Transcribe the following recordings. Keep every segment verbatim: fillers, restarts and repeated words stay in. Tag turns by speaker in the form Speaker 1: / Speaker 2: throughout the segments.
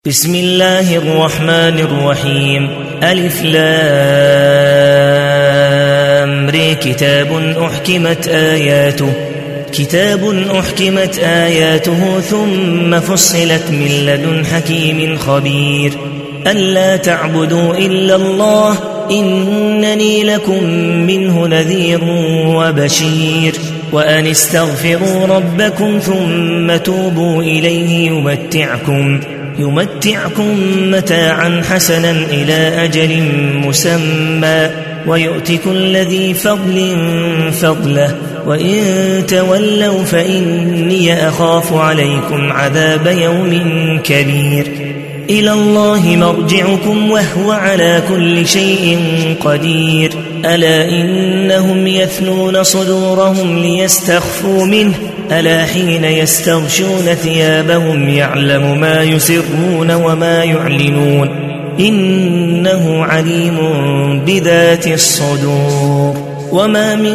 Speaker 1: بسم الله الرحمن الرحيم. ألف لام ر كتاب أحكمت آياته كتاب أحكمت آياته ثم فصلت من لدن حكيم خبير ألا تعبدوا إلا الله إنني لكم منه نذير وبشير وأن استغفروا ربكم ثم توبوا إليه يمتعكم يمتعكم متاعا حسنا إلى أجل مسمى ويؤتك الذي فضل فضله وإن تولوا فإني أخاف عليكم عذاب يوم كبير إلى الله مرجعكم وهو على كل شيء قدير ألا إنهم يثنون صدورهم ليستخفوا منه ألا حين يستغشون ثيابهم يعلم ما يسرون وما يعلنون إنه عليم بذات الصدور وما من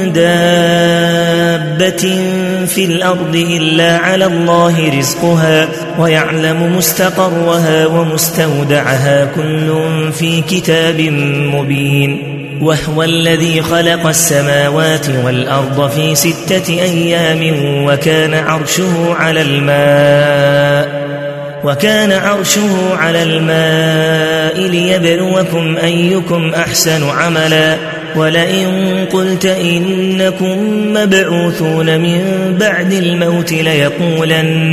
Speaker 1: دابة في الأرض إلا على الله رزقها ويعلم مستقرها ومستودعها كل في كتاب مبين وهو الذي خلق السماوات والأرض في ستة أيام وكان عرشه على الماء وكان عرشه على الماء ليبلوكم أيكم أحسن عملا ولئن قلت إنكم مبعوثون من بعد الموت ليقولن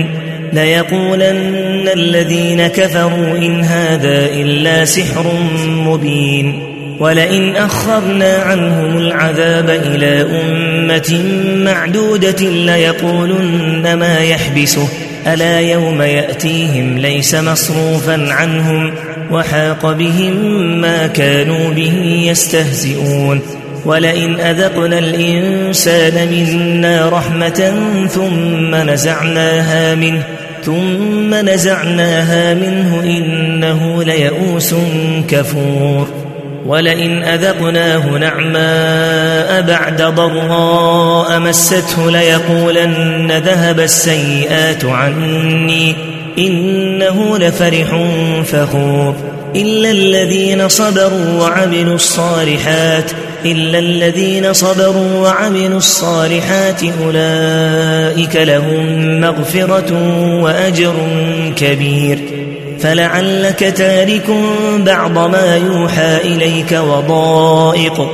Speaker 1: ليقولن الذين كفروا إن هذا إلا سحر مبين ولئن أخرنا عنهم العذاب إلى أمة معدودة ليقولن ما يحبسه ألا يوم يأتيهم ليس مصروفا عنهم وحاق بهم ما كانوا به يستهزئون ولئن أذقنا الإنسان منا رحمة ثم نزعناها منه ثم نزعناها منه إنه ليئوس كفور ولئن أذقناه نعماء بعد ضراء مسته ليقولن ذهب السيئات عني إنه لفرح فخور إلا الذين صبروا وعملوا الصالحات إلا الذين صبروا وعملوا الصالحات أولئك لهم مغفرة وأجر كبير فلعلك تارك بعض ما يوحى إليك وضائق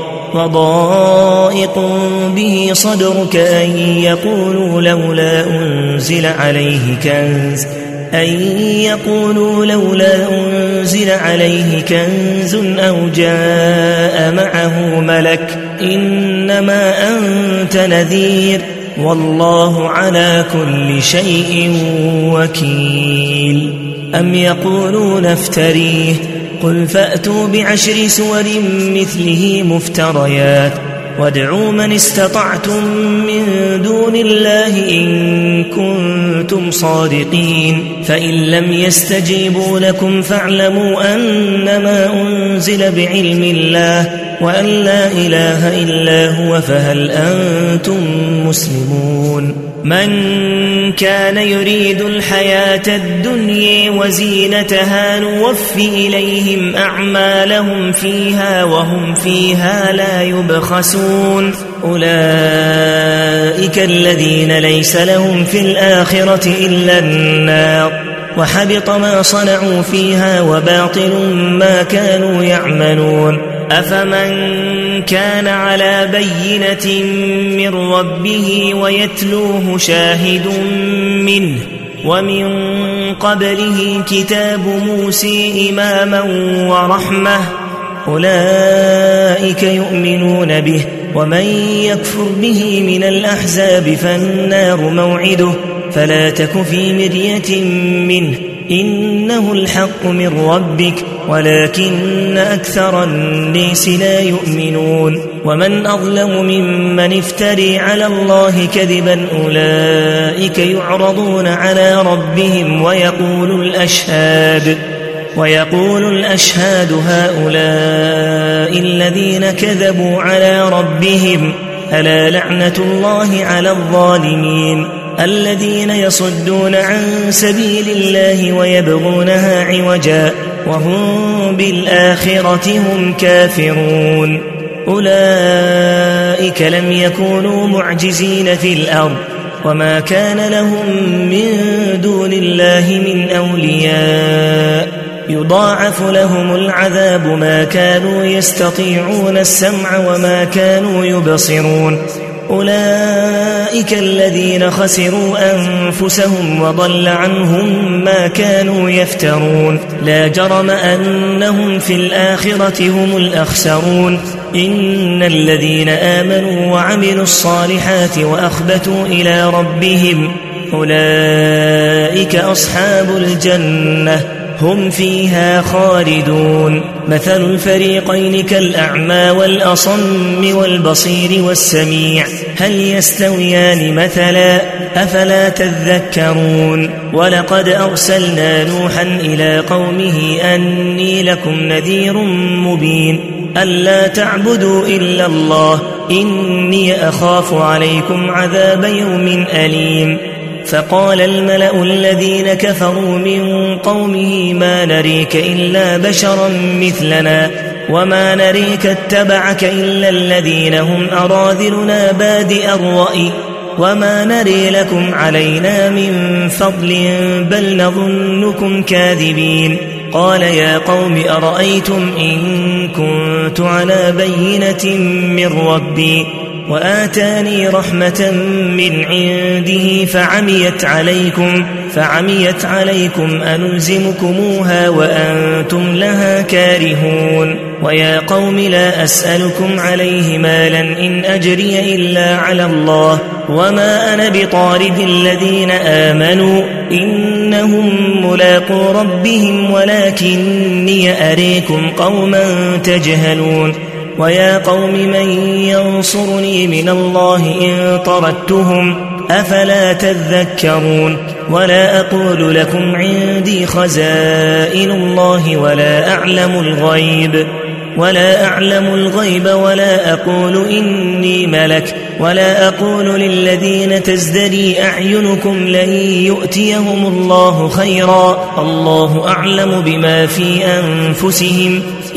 Speaker 1: وضائق به صدرك أن يقولوا لولا أنزل عليه كنز أن يقولوا لولا أنزل عليه كنز أو جاء معه ملك إنما أنت نذير والله على كل شيء وكيل أم يقولون افتريه قل فأتوا بعشر سور مثله مفتريات وادعوا من استطعتم من دون الله إن كنتم صادقين فإن لم يستجيبوا لكم فاعلموا أنما أنزل بعلم الله وأن لا إله إلا هو فهل أنتم مسلمون من كان يريد الحياة الدنيا وزينتها نوفي إليهم أعمالهم فيها وهم فيها لا يبخسون أولئك الذين ليس لهم في الآخرة إلا النار وحبط ما صنعوا فيها وباطل ما كانوا يعملون أفمن كان على بينة من ربه ويتلوه شاهد منه ومن قبله كتاب موسى إماما ورحمة أولئك يؤمنون به ومن يكفر به من الأحزاب فالنار موعده فلا تك في مرية منه إنه الحق من ربك ولكن أكثر الناس لا يؤمنون ومن أظلم ممن افتري على الله كذبا أولئك يعرضون على ربهم ويقول الأشهاد ويقول الأشهاد هؤلاء الذين كذبوا على ربهم ألا لعنة الله على الظالمين الذين يصدون عن سبيل الله ويبغونها عوجا وهم بالآخرة هم كافرون أولئك لم يكونوا معجزين في الأرض وما كان لهم من دون الله من أولياء يضاعف لهم العذاب ما كانوا يستطيعون السمع وما كانوا يبصرون أولئك الذين خسروا أنفسهم وضل عنهم ما كانوا يفترون لا جرم أنهم في الآخرة هم الأخسرون إن الذين آمنوا وعملوا الصالحات وأخبتوا إلى ربهم أولئك أصحاب الجنة هم فيها خالدون مثل الفريقين كالأعمى والأصم والبصير والسميع هل يستويان مثلا أفلا تذكرون ولقد أرسلنا نوحا إلى قومه أني لكم نذير مبين ألا تعبدوا إلا الله إني أخاف عليكم عذاب يوم أليم فقال الملأ الذين كفروا من قومه ما نريك إلا بشرا مثلنا وما نريك اتبعك إلا الذين هم أراذلنا بادئ الرأي وما نري لكم علينا من فضل بل نظنكم كاذبين قال يا قوم أرأيتم إن كنت على بينة من ربي وآتاني رحمة من عنده فعميت عليكم فعميت عليكم أنلزمكموها وأنتم لها كارهون ويا قوم لا أسألكم عليه مالا إن أجري إلا على الله وما أنا بطارد الذين آمنوا إنهم ملاقو ربهم ولكني أريكم قوما تجهلون ويا قوم من ينصرني من الله إن طردتهم أفلا تذكرون ولا أقول لكم عندي خزائن الله ولا أعلم الغيب ولا أعلم الغيب ولا أقول إني ملك ولا أقول للذين تزدري أعينكم لن يؤتيهم الله خيرا الله أعلم بما في أنفسهم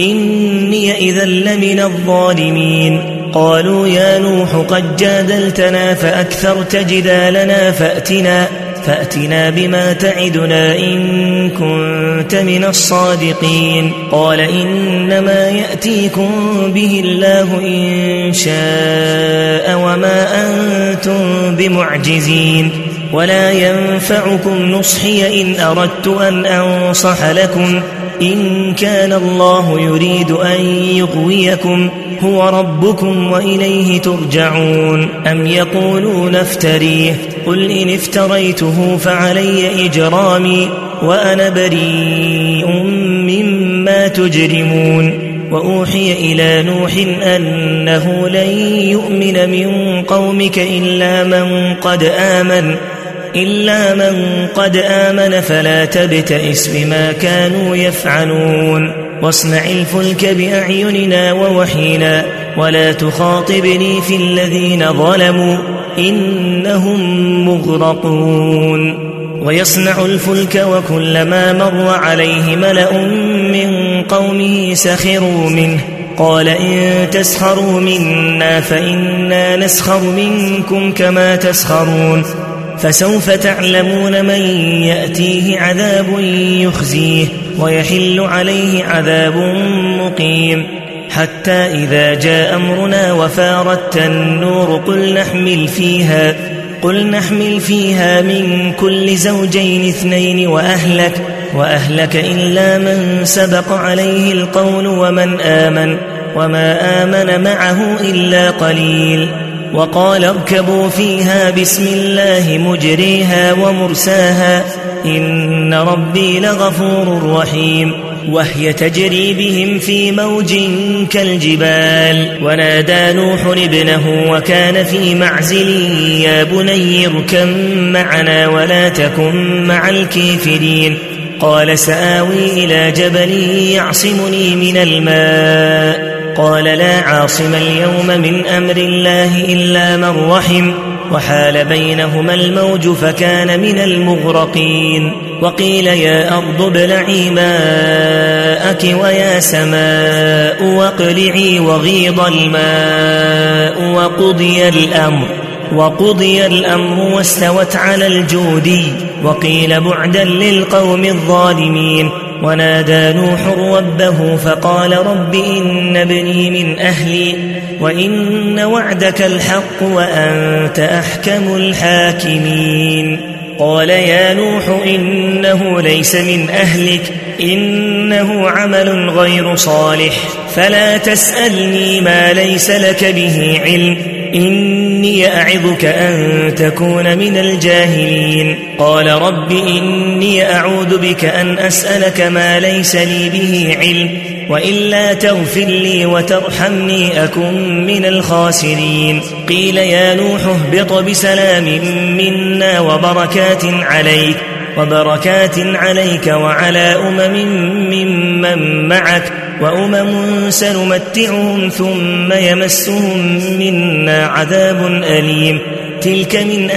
Speaker 1: إني إذا لمن الظالمين قالوا يا نوح قد جادلتنا فأكثرت جدالنا فأتنا فأتنا بما تعدنا إن كنت من الصادقين قال إنما يأتيكم به الله إن شاء وما أنتم بمعجزين ولا ينفعكم نصحي إن أردت أن أنصح لكم إن كان الله يريد أن يغويكم هو ربكم وإليه ترجعون أم يقولون افتريه قل إن افتريته فعلي إجرامي وأنا بريء مما تجرمون وأوحي إلى نوح أنه لن يؤمن من قومك إلا من قد آمن إلا من قد آمن فلا تبتئس بما كانوا يفعلون واصنع الفلك بأعيننا ووحينا ولا تخاطبني في الذين ظلموا إنهم مغرقون ويصنع الفلك وكلما مر عليه ملأ من قومه سخروا منه قال إن تسخروا منا فإنا نسخر منكم كما تسخرون فسوف تعلمون من يأتيه عذاب يخزيه ويحل عليه عذاب مقيم حتى إذا جاء أمرنا وفارت النور قل نحمل فيها قل نحمل فيها من كل زوجين اثنين وأهلك وأهلك إلا من سبق عليه القول ومن آمن وما آمن معه إلا قليل وقال اركبوا فيها بسم الله مجريها ومرساها إن ربي لغفور رحيم وهي تجري بهم في موج كالجبال ونادى نوح ابنه وكان في معزل يا بني اركب معنا ولا تكن مع الكافرين قال سآوي إلى جبل يعصمني من الماء قال لا عاصم اليوم من أمر الله إلا من رحم وحال بينهما الموج فكان من المغرقين. وقيل يا أرض ابلعي ماءك ويا سماء واقلعي وغيض الماء وقضي الأمر وقضي الأمر واستوت على الجودي. وقيل بعدا للقوم الظالمين. ونادى نوح ربه فقال رب إن ابني من أهلي وإن وعدك الحق وأنت أحكم الحاكمين. قال يا نوح إنه ليس من أهلك إنه عمل غير صالح فلا تسألني ما ليس لك به علم إني أعظك أن تكون من الجاهلين. قال رب إني أعوذ بك أن أسألك ما ليس لي به علم وإلا تغفر لي وترحمني أكن من الخاسرين. قيل يا نوح اهبط بسلام منا وبركات عليك وبركات عليك وعلى أمم ممن معك وأمم سنمتعهم ثم يمسهم منا عذاب أليم. تلك من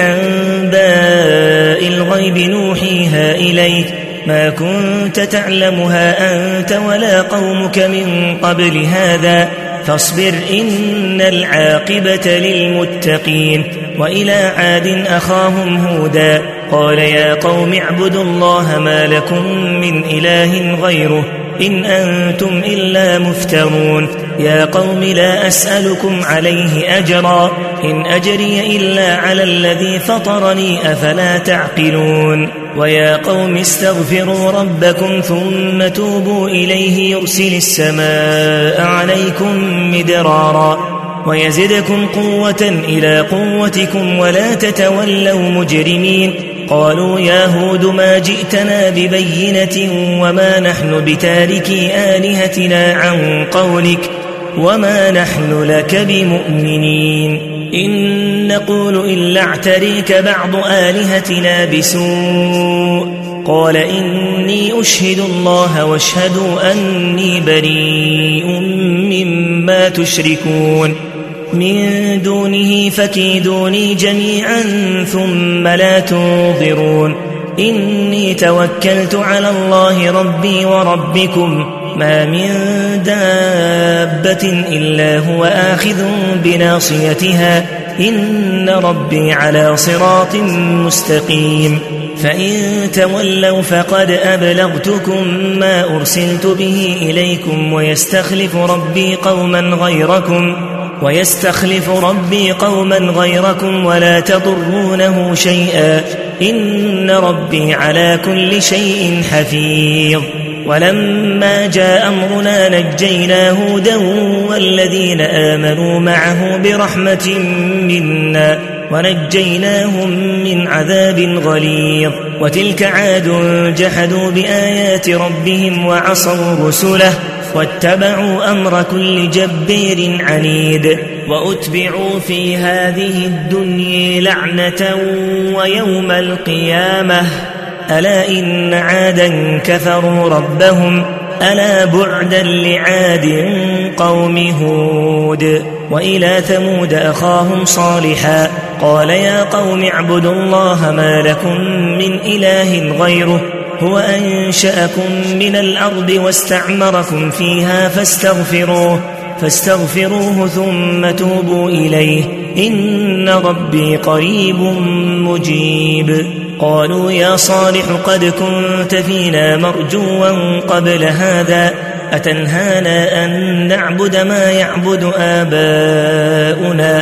Speaker 1: أنباء الغيب نوحيها إليك ما كنت تعلمها أنت ولا قومك من قبل هذا فاصبر إن العاقبة للمتقين. وإلى عاد أخاهم هودا قال يا قوم اعبدوا الله ما لكم من إله غيره إن أنتم إلا مفترون. يا قوم لا أسألكم عليه أجرا إن أجري إلا على الذي فطرني أفلا تعقلون. ويا قوم استغفروا ربكم ثم توبوا إليه يرسل السماء عليكم مدرارا ويزدكم قوة إلى قوتكم ولا تتولوا مجرمين. قالوا يا هود ما جئتنا ببينة وما نحن بتاركي آلهتنا عن قولك وما نحن لك بمؤمنين إن نقول إلا اعتريك بعض آلهتنا بسوء. قال إني أشهد الله واشهدوا أني بريء مما تشركون من دونه فكيدوني جميعا ثم لا تنظرون. إني توكلت على الله ربي وربكم ما من دابة إلا هو آخذ بناصيتها إن ربي على صراط مستقيم. فإن تولوا فقد أبلغتكم ما أرسلت به إليكم ويستخلف ربي قوما غيركم ويستخلف ربي قوما غيركم ولا تضرونه شيئا إن ربي على كل شيء حفيظ. ولما جاء أمرنا نجينا هودا والذين آمنوا معه برحمة منا ونجيناهم من عذاب غليظ. وتلك عاد جحدوا بآيات ربهم وعصوا رسله واتبعوا أمر كل جبير عنيد. وأتبعوا في هذه الدنيا لعنة ويوم القيامة ألا إن عادا كفروا ربهم ألا بعدا لعاد قوم هود. وإلى ثمود أخاهم صالحا قال يا قوم اعبدوا الله ما لكم من إله غيره هو أنشأكم من الأرض واستعمركم فيها فاستغفروه فاستغفروه ثم توبوا إليه إن ربي قريب مجيب. قالوا يا صالح قد كنت فينا مرجوا قبل هذا أتنهانا أن نعبد ما يعبد آباؤنا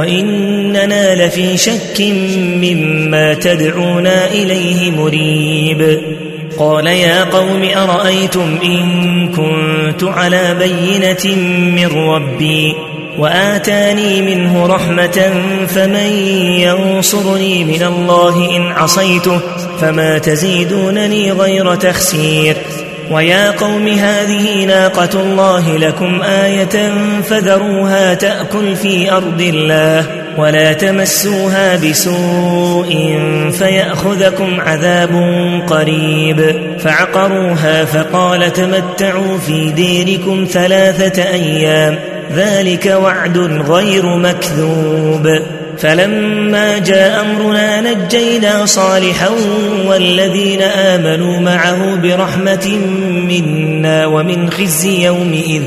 Speaker 1: وإننا لفي شك مما تدعونا إليه مريب. قال يا قوم أرأيتم إن كنت على بينة من ربي وآتاني منه رحمة فمن ينصرني من الله إن عصيته فما تزيدونني غير تخسير. ويا قوم هذه ناقة الله لكم آية فذروها تأكل في أرض الله ولا تمسوها بسوء فيأخذكم عذاب قريب. فعقروها فقال تمتعوا في ديركم ثلاثة أيام ذلك وعد غير مكذوب. فلما جاء أمرنا نجينا صالحا والذين آمنوا معه برحمة منا ومن خزي يومئذ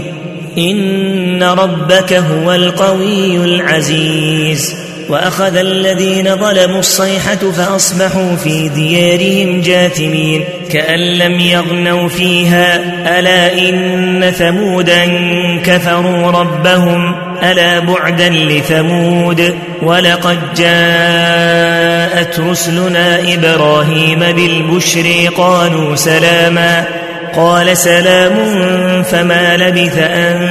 Speaker 1: إن ربك هو القوي العزيز. وأخذ الذين ظلموا الصيحة فأصبحوا في ديارهم جاثمين كأن لم يغنوا فيها ألا إن ثمودا كفروا ربهم ألا بعدا لثمود. ولقد جاءت رسلنا إبراهيم بالبشر قالوا سلاما قال سلام فما لبث أن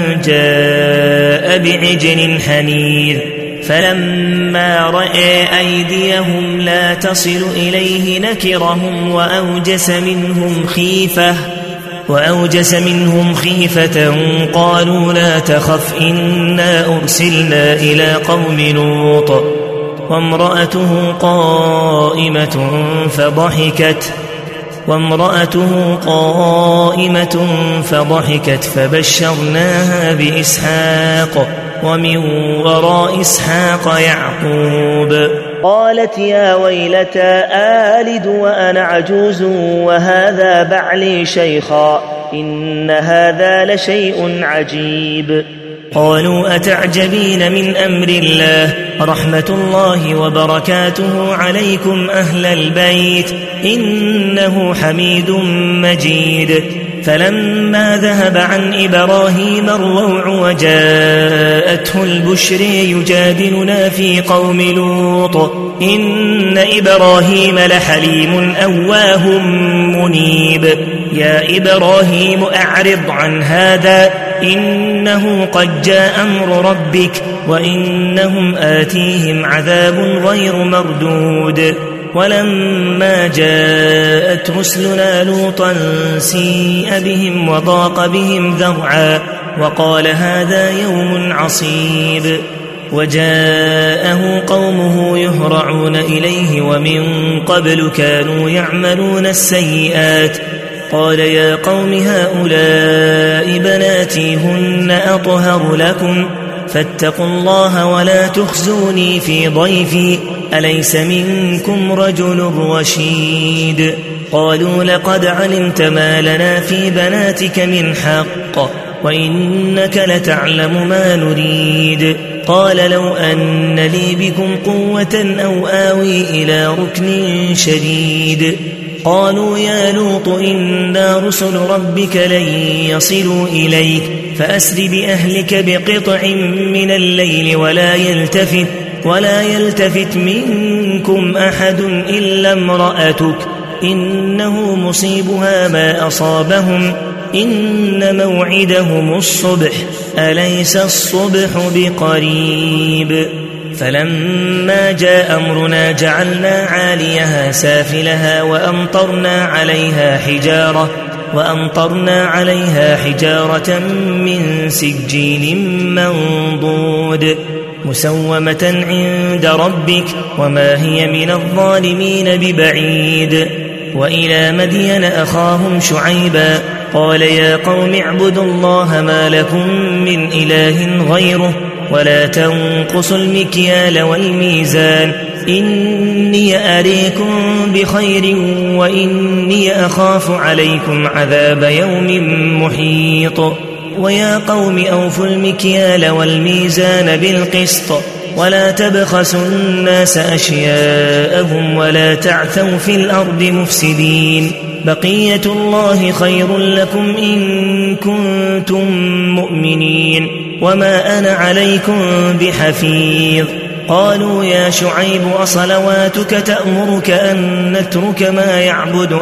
Speaker 1: جاء بعجل حنيذ. فلما رأى أيديهم لا تصل إليه نكرهم وأوجس منهم خيفة وأوجس منهم خيفة قالوا لا تخف إنا أرسلنا إلى قوم لوط وامرأته قائمة فضحكت وامرأته قائمة فضحكت فبشرناها بإسحاق ومن وراء إسحاق يعقوب. قالت يا ويلتى آلد وأنا عجوز وهذا بعلي شيخا إن هذا لشيء عجيب. قالوا أتعجبين من أمر الله رحمة الله وبركاته عليكم أهل البيت إنه حميد مجيد. فلما ذهب عن إبراهيم الروع وجاءته البشر يجادلنا في قوم لوط إن إبراهيم لحليم أواه منيب. يا إبراهيم أعرض عن هذا إنه قد جاء أمر ربك وإنهم آتيهم عذاب غير مردود. ولما جاءت رسلنا لوطا سيء بهم وضاق بهم ذرعا وقال هذا يوم عصيب. وجاءه قومه يهرعون إليه ومن قبل كانوا يعملون السيئات قال يا قوم هؤلاء بناتي هن أطهر لكم فاتقوا الله ولا تخزوني في ضيفي أليس منكم رجل رشيد. قالوا لقد علمت ما لنا في بناتك من حق وإنك لتعلم ما نريد. قال لو أن لي بكم قوة أو آوي إلى ركن شديد. قالوا يا لوط إنا رسل ربك لن يصلوا إليك فأسر بأهلك بقطع من الليل ولا يلتفت ولا يلتفت منكم أحد إلا امرأتك إنه مصيبها ما أصابهم إن موعدهم الصبح أليس الصبح بقريب. فلما جاء أمرنا جعلنا عاليها سافلها وأمطرنا عليها حجارة وأمطرنا عليها حجارة من سجيل منضود مسومة عند ربك وما هي من الظالمين ببعيد. وإلى مدين أخاهم شعيبا قال يا قوم اعبدوا الله ما لكم من إله غيره ولا تنقصوا المكيال والميزان إني أريكم بخير وإني أخاف عليكم عذاب يوم محيط. ويا قوم أوفوا المكيال والميزان بالقسط ولا تبخسوا الناس أشياءهم ولا تعثوا في الأرض مفسدين بقية الله خير لكم إن كنتم مؤمنين وما أنا عليكم بحفيظ. قالوا يا شعيب أصلواتك تأمرك أن نترك ما يعبد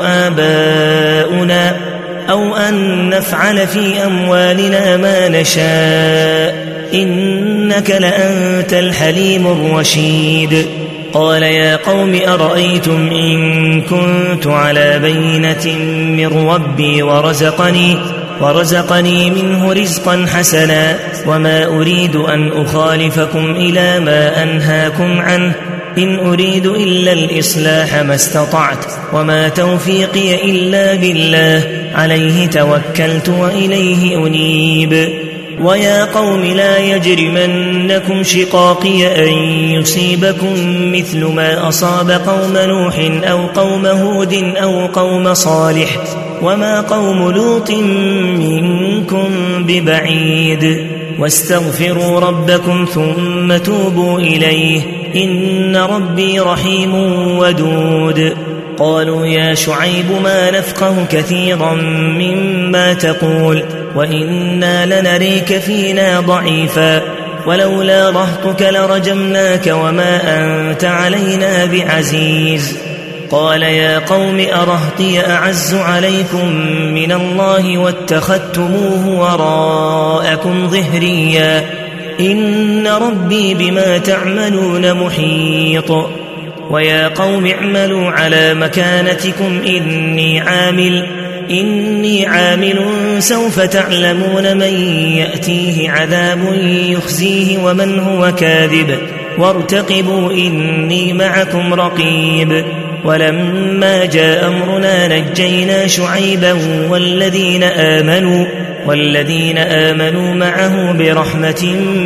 Speaker 1: آباؤنا أو أن نفعل في أموالنا ما نشاء إنك لأنت الحليم الرشيد. قال يا قوم أرأيتم إن كنت على بينة من ربي ورزقني ورزقني منه رزقا حسنا وما أريد أن أخالفكم إلى ما أنهاكم عنه إن أريد إلا الإصلاح ما استطعت وما توفيقي إلا بالله عليه توكلت وإليه أنيب. ويا قوم لا يجرمنكم شقاقي أن يصيبكم مثل ما أصاب قوم نوح أو قوم هود أو قوم صالح وما قوم لوط منكم ببعيد واستغفروا ربكم ثم توبوا إليه إن ربي رحيم ودود. قالوا يا شعيب ما نفقه كثيرا مما تقول وإنا لنريك فينا ضعيفا ولولا رهطك لرجمناك وما أنت علينا بعزيز. قال يا قوم أرهطي أعز عليكم من الله واتخذتموه وراءكم ظهريا إن ربي بما تعملون محيط. ويا قوم اعملوا على مكانتكم إني عامل إني عامل سوف تعلمون من يأتيه عذاب يخزيه ومن هو كاذب وارتقبوا إني معكم رقيب. ولما جاء أمرنا نجينا شعيبا والذين آمنوا والذين آمنوا معه برحمة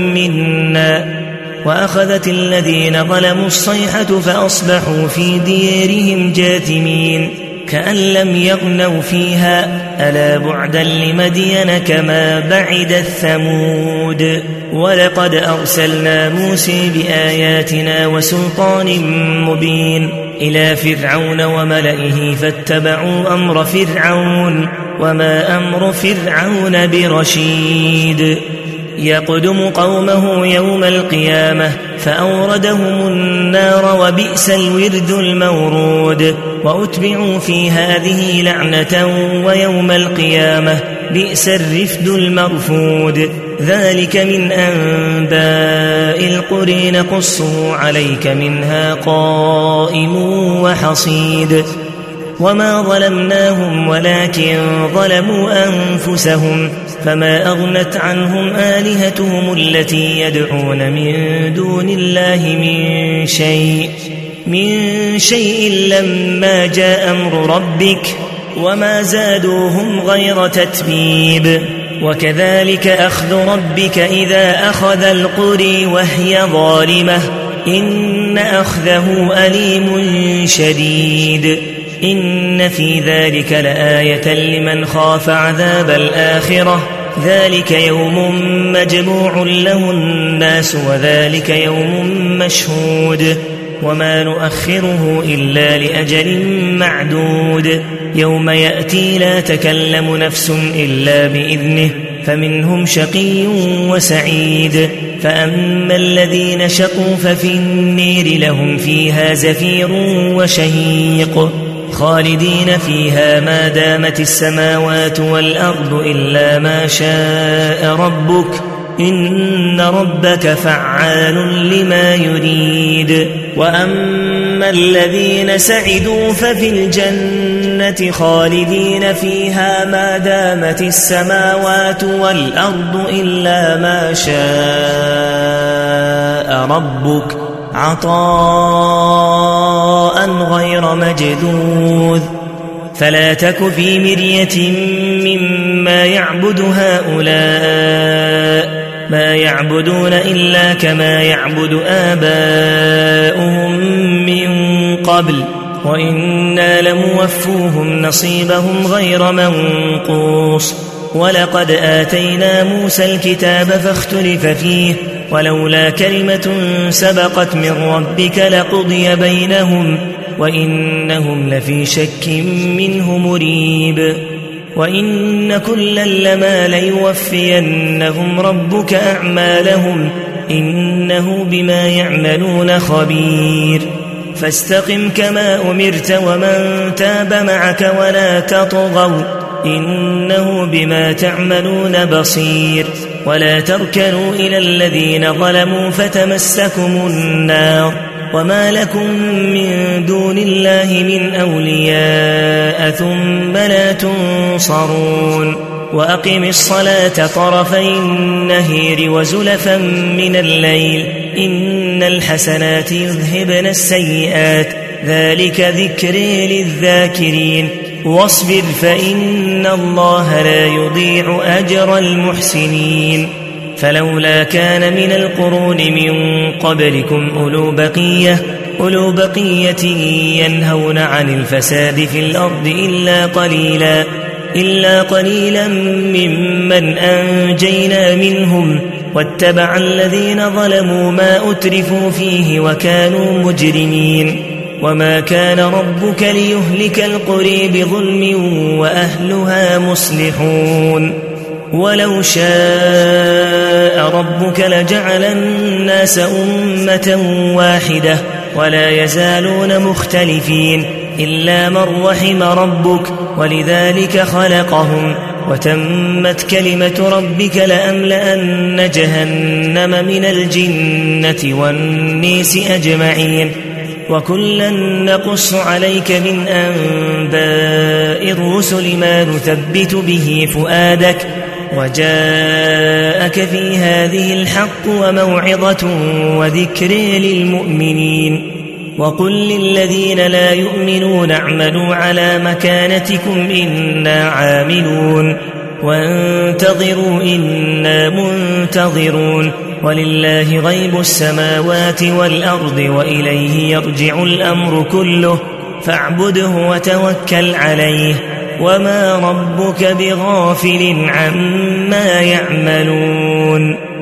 Speaker 1: منا وأخذت الذين ظلموا الصيحة فأصبحوا في ديارهم جاثمين كأن لم يغنوا فيها ألا بعدا لمدين كما بعد الثمود. ولقد أرسلنا موسى بآياتنا وسلطان مبين إلى فرعون وملئه فاتبعوا أمر فرعون وما أمر فرعون برشيد. يقدم قومه يوم القيامة فأوردهم النار وبئس الورد المورود وأتبعوا في هذه لعنة ويوم القيامة بئس الرفد المرفود. ذلك من أنباء القرى نقصه عليك منها قائم وحصيد. وما ظلمناهم ولكن ظلموا أنفسهم فما أغنت عنهم آلهتهم التي يدعون من دون الله من شيء من شيء لما جاء أمر ربك وما زادوهم غير تتبيب. وكذلك أخذ ربك إذا أخذ القرى وهي ظالمة إن أخذه أليم شديد. إن في ذلك لآية لمن خاف عذاب الآخرة ذلك يوم مجموع له الناس وذلك يوم مشهود وما نؤخره إلا لأجل معدود. يوم يأتي لا تكلم نفس إلا بإذنه فمنهم شقي وسعيد. فأما الذين شقوا ففي النير لهم فيها زفير وشهيق خالدين فيها ما دامت السماوات والأرض إلا ما شاء ربك إن ربك فعال لما يريد. وأما الذين سعدوا ففي الجنة خالدين فيها ما دامت السماوات والأرض إلا ما شاء ربك عطاء غير مجذوذ. فلا تك في مرية مما يعبد هؤلاء ما يعبدون إلا كما يعبد آباؤهم من قبل وإنا لموفوهم نصيبهم غير منقوص. ولقد آتينا موسى الكتاب فاختلف فيه ولولا كلمة سبقت من ربك لقضي بينهم وإنهم لفي شك منه مريب. وإن كلا لما ليوفينهم ربك أعمالهم إنه بما يعملون خبير. فاستقم كما أمرت ومن تاب معك ولا تطغوا إنه بما تعملون بصير. ولا تركنوا إلى الذين ظلموا فتمسكم النار وما لكم من دون الله من أولياء ثم لا تنصرون. وأقم الصلاة طرفي النهير وزلفا من الليل إن الحسنات يذهبن السيئات ذلك ذكر للذاكرين. واصبر فإن الله لا يضيع أجر المحسنين فلولا كان من القرون من قبلكم أولو بقية, أولو بقية ينهون عن الفساد في الأرض إلا قليلا, إلا قليلا ممن أنجينا منهم واتبع الذين ظلموا ما أترفوا فيه وكانوا مجرمين وما كان ربك ليهلك القرى بظلم وأهلها مصلحون ولو شاء ربك لجعل الناس أمة واحدة ولا يزالون مختلفين إلا من رحم ربك ولذلك خلقهم وتمت كلمة ربك لأملأن جهنم من الجنة والناس أجمعين وكلا نقص عليك من أنباء الرسل ما نثبت به فؤادك وجاءك في هذه الحق وموعظة وذكر للمؤمنين وقل للذين لا يؤمنون اعملوا على مكانتكم إنا عاملون وانتظروا إنا منتظرون ولله غيب السماوات والأرض وإليه يرجع الأمر كله فاعبده وتوكل عليه وما ربك بغافل عما يعملون